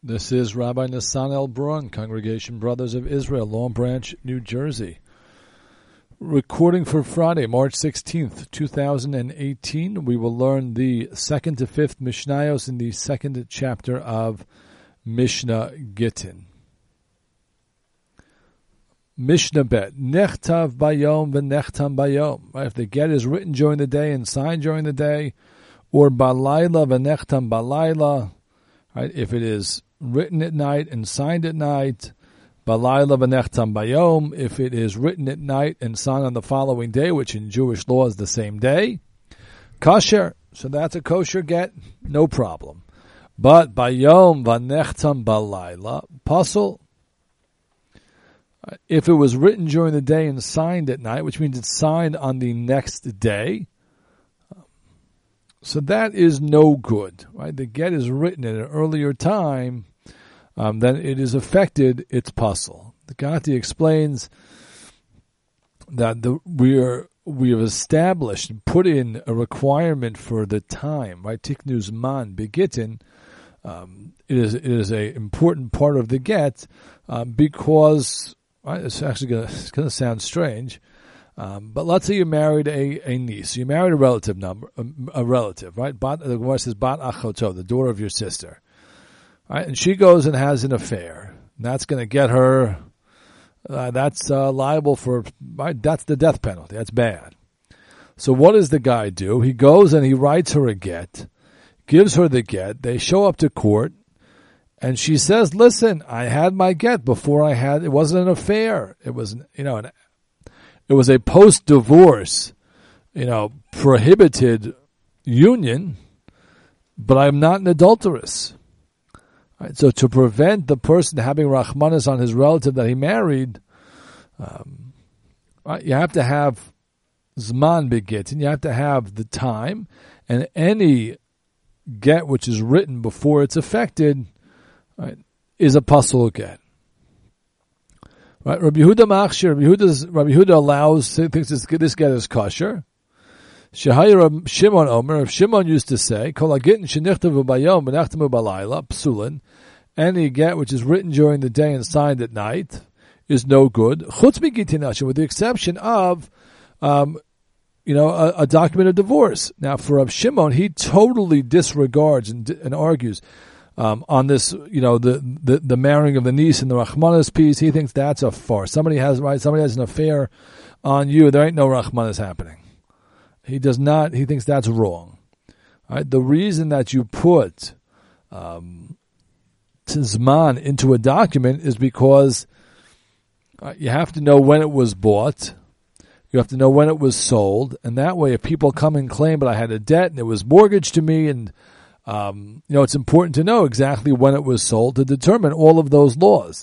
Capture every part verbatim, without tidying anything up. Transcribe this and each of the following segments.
This is Rabbi Nassan L. Braun, Congregation Brothers of Israel, Long Branch, New Jersey. Recording for Friday, March sixteenth, two thousand eighteen. We will learn the second to fifth Mishnayos in the second chapter of Mishnah Gittin. Mishnah Bet. Nechtav bayom v'nechtam bayom. Right? If the get is written during the day and signed during the day, or balayla v'nechtam balayla. Right? If it is written at night and signed at night, balayla v'nechtam bayom. If it is written at night and signed on the following day, which in Jewish law is the same day, kosher. So that's a kosher get, no problem. But bayom v'nechtam balayla, pasul. If it was written during the day and signed at night, which means it's signed on the next day, so that is no good, right? The get is written at an earlier time, um, then it is affected, it's pasul. The Gati explains that the, we are we have established and put in a requirement for the time, right? Tiknu zman begitin. Um, it is it is a important part of the get uh, because. Right, it's actually going to sound strange, um, but let's say you married a, a niece. You married a relative number, a, a relative, right? Bat, the Gemara says bat achoto, the daughter of your sister, right? And she goes and has an affair. And that's going to get her. Uh, that's uh, liable for. Right? That's the death penalty. That's bad. So what does the guy do? He goes and he writes her a get, gives her the get. They show up to court. And she says, listen, I had my get before I had, it wasn't an affair. It was, you know, an, it was a post-divorce, you know, prohibited union, but I'm not an adulteress. Right, so to prevent the person having Rachmanis on his relative that he married, um, right, you have to have Zman begit, and you have to have the time, and any get which is written before it's affected, right, is a pasul get. Right, Rabbi Yehuda machshir. Rabbi Yehuda, Rabbi Yehuda allows, thinks this, this get is kosher. Shehayir Rab Shimon Omer. If Shimon used to say, "Kol hagitin shenichtavu bayom v'nechtamu balayla psulin," any get which is written during the day and signed at night is no good. Chutz migitin asher, with the exception of, um, you know, a, a document of divorce. Now, for Rab Shimon, he totally disregards and, and argues. Um, on this, you know, the, the, the marrying of the niece and the Rachmanis piece, he thinks that's a farce. Somebody has, right, somebody has an affair on you, there ain't no Rachmanis happening. He does not, he thinks that's wrong. Right? The reason that you put, um, Zman into a document is because uh, you have to know when it was bought, you have to know when it was sold, and that way if people come and claim, but I had a debt and it was mortgaged to me and Um, you know, it's important to know exactly when it was sold to determine all of those laws.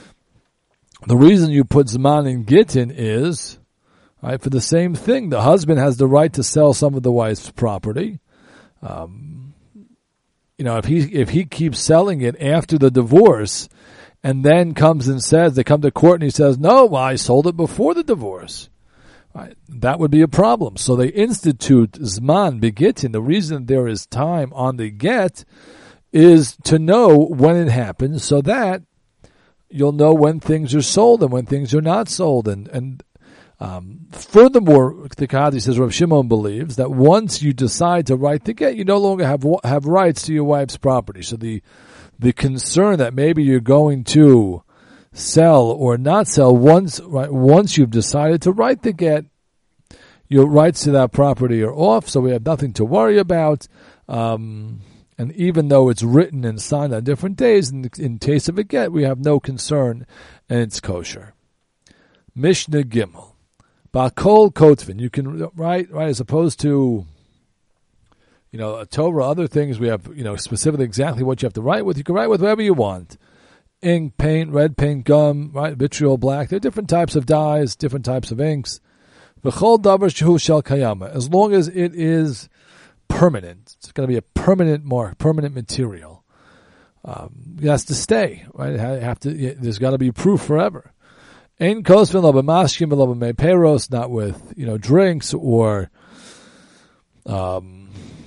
The reason you put Zman in Gittin is, right, for the same thing. The husband has the right to sell some of the wife's property. Um, you know, if he, if he keeps selling it after the divorce and then comes and says, they come to court and he says, no, well, I sold it before the divorce. Right. That would be a problem. So they institute Zman Begittin. The reason there is time on the get is to know when it happens so that you'll know when things are sold and when things are not sold. And, and um, furthermore, the Qadi says, Rav Shimon believes that once you decide to write the get, you no longer have have rights to your wife's property. So the the concern that maybe you're going to sell or not sell, once right once you've decided to write the get, your rights to that property are off, so we have nothing to worry about. Um, and even though it's written and signed on different days, in, in case of a get, we have no concern, and it's kosher. Mishnah Gimel. Bakol Kotvin. You can write, right, as opposed to, you know, a Torah, other things, we have, you know, specifically exactly what you have to write with. You can write with whatever you want. Ink, paint, red paint, gum, right, vitriol, black. There are different types of dyes, different types of inks. V'chol davar shehu shel kayama. As long as it is permanent, it's going to be a permanent mark, permanent material. Um, it has to stay, right? It have to. There's got to be proof forever. Ein kosvin lo b'mashkim lo b'meiperos, not with, you know, drinks or um,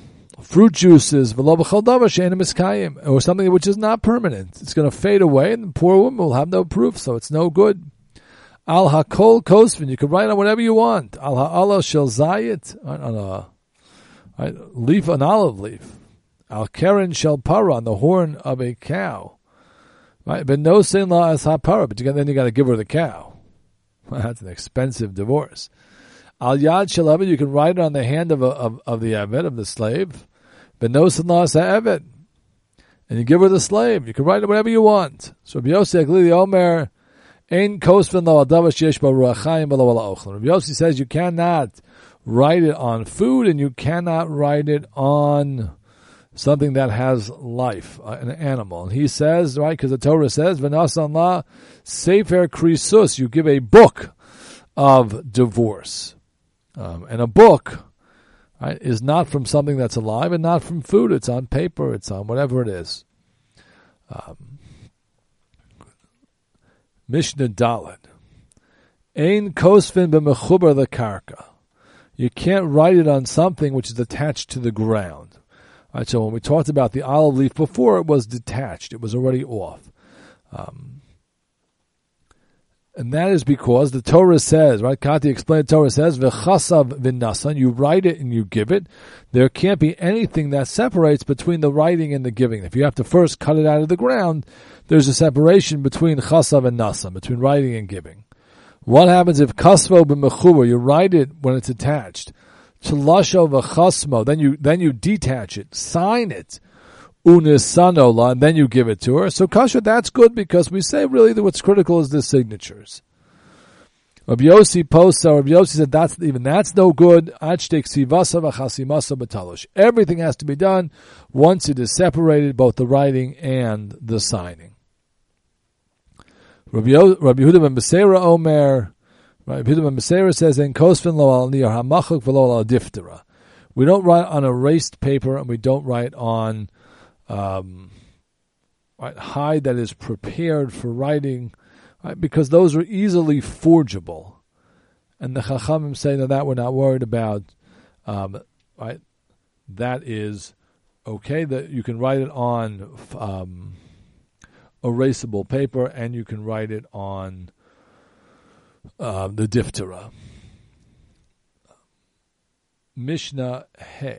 fruit juices, or something which is not permanent. It's going to fade away, and the poor woman will have no proof, so it's no good. Al hakol kosvin, you can write on whatever you want. Al ha'ala shel zayit, on a right, leaf, an olive leaf. Al keren shel para, on the horn of a cow. Right, but no sin la as ha'para, but then you got to give her the cow. That's an expensive divorce. Al yad shel eved, you can write it on the hand of a, of, of the eved, of the slave. But no sin la as ha'eved, and you give her the slave. You can write it whatever you want. So Rabbi Yossi Aglili Omer, ein kosvin lo adav sheyesh bo ruach chaim v'lo ala ochlan. Rabbi Yossi says you cannot write it on food, and you cannot write it on something that has life, uh, an animal. And he says, right, because the Torah says, v'nasan la sefer krisus, you give a book of divorce. Um, and a book, right, is not from something that's alive and not from food. It's on paper, it's on whatever it is. Um, Mishnah Dalet. Ein kosvin b'mechubar lekarka. You can't write it on something which is attached to the ground. All right, so when we talked about the olive leaf before, it was detached. It was already off. Um, and that is because the Torah says, right, Kati explained, the Torah says, v'chasav v'nasan, you write it and you give it. There can't be anything that separates between the writing and the giving. If you have to first cut it out of the ground, there's a separation between chasav and nasan, between writing and giving. What happens if kasvo b'mechubar, you write it when it's attached? Tlasho v'chasmo, then you then you detach it, sign it, unisanola, and then you give it to her. So kasha, that's good because we say really that what's critical is the signatures. Rabbi Yossi posts, Rabbi Yossi said that's even that's no good. Everything has to be done once it is separated, both the writing and the signing. Rabbi Yehuda ben Beseira Omer. Right, Rabbi Yehuda ben Beseira says, "En kosvin lo al niyar hamachuk v'lo al diftera." We don't write on erased paper, and we don't write on um, right, hide that is prepared for writing, right, because those are easily forgeable. And the Chachamim say that, that we're not worried about. Um, right, that is okay. That you can write it on um, erasable paper, and you can write it on uh, the diphthera. Mishnah Hey.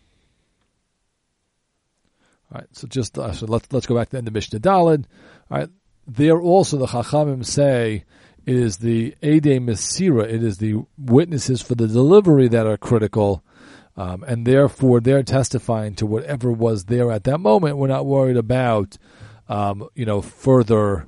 All right, so just uh, so let's let's go back to the end of Mishnah Daled. All right, there also the Chachamim say it is the Edei Mesira, it is the witnesses for the delivery that are critical, um, and therefore they're testifying to whatever was there at that moment. We're not worried about, um, you know, further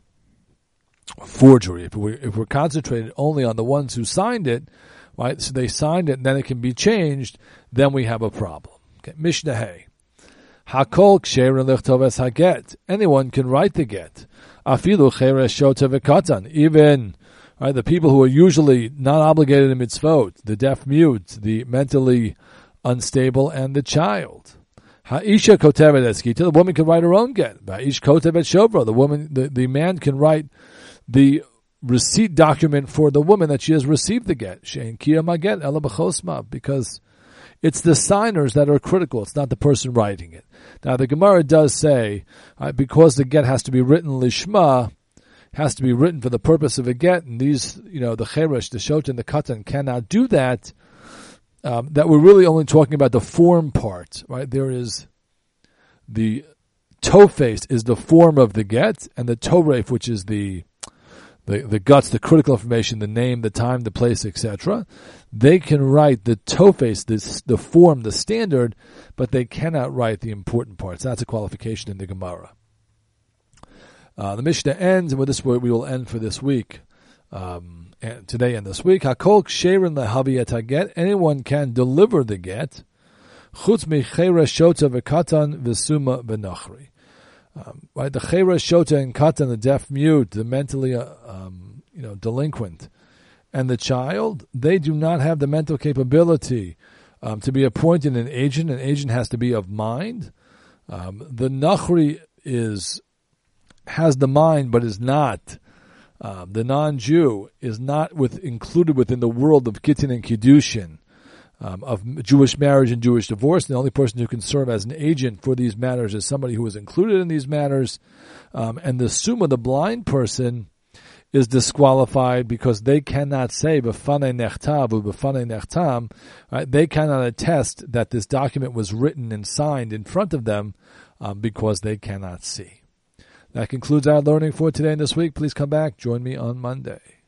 forgery. If we if we're concentrated only on the ones who signed it, right? So they signed it, and then it can be changed. Then we have a problem. Okay, Mishnah Hey. Hakol ksherin lichtoves haget. Anyone can write the get. Afilu cheres shota v'katan. Even right, the people who are usually not obligated in mitzvot, the deaf mute, the mentally unstable, and the child. Ha'isha kotevet eskita. The woman can write her own get. Ha'ish kotevet shovra. The woman, the, the man can write the receipt document for the woman that she has received the get. Shein kiyam haget ela b'chosma, because it's the signers that are critical. It's not the person writing it. Now, the Gemara does say, uh, because the get has to be written lishma, has to be written for the purpose of a get, and these, you know, the cheresh, the shot, and the katan cannot do that, um, that we're really only talking about the form part, right? There is the tofes is the form of the get, and the toref, which is the The, the guts, the critical information, the name, the time, the place, et cetera. They can write the tofes, the, the form, the standard, but they cannot write the important parts. That's a qualification in the Gemara. Uh, the Mishnah ends, and with this we will end for this week, um, and today and this week. Hakol ksherin lehaviyat haget. Anyone can deliver the get. Chutz micheres shota v'katan v'suma v'nachri. Um, right, the chera shota and katan, the deaf mute, the mentally, uh, um, you know, delinquent, and the child, they do not have the mental capability um, to be appointed an agent. An agent has to be of mind. Um, the nachri is has the mind, but is not. Um, the non-Jew is not with included within the world of Gittin and Kiddushin. um, of Jewish marriage and Jewish divorce. The only person who can serve as an agent for these matters is somebody who is included in these matters. Um, and the summa, the blind person, is disqualified because they cannot say b'fanei nechtav or b'fanei nechtam. Right? They cannot attest that this document was written and signed in front of them um, because they cannot see. That concludes our learning for today and this week. Please come back. Join me on Monday.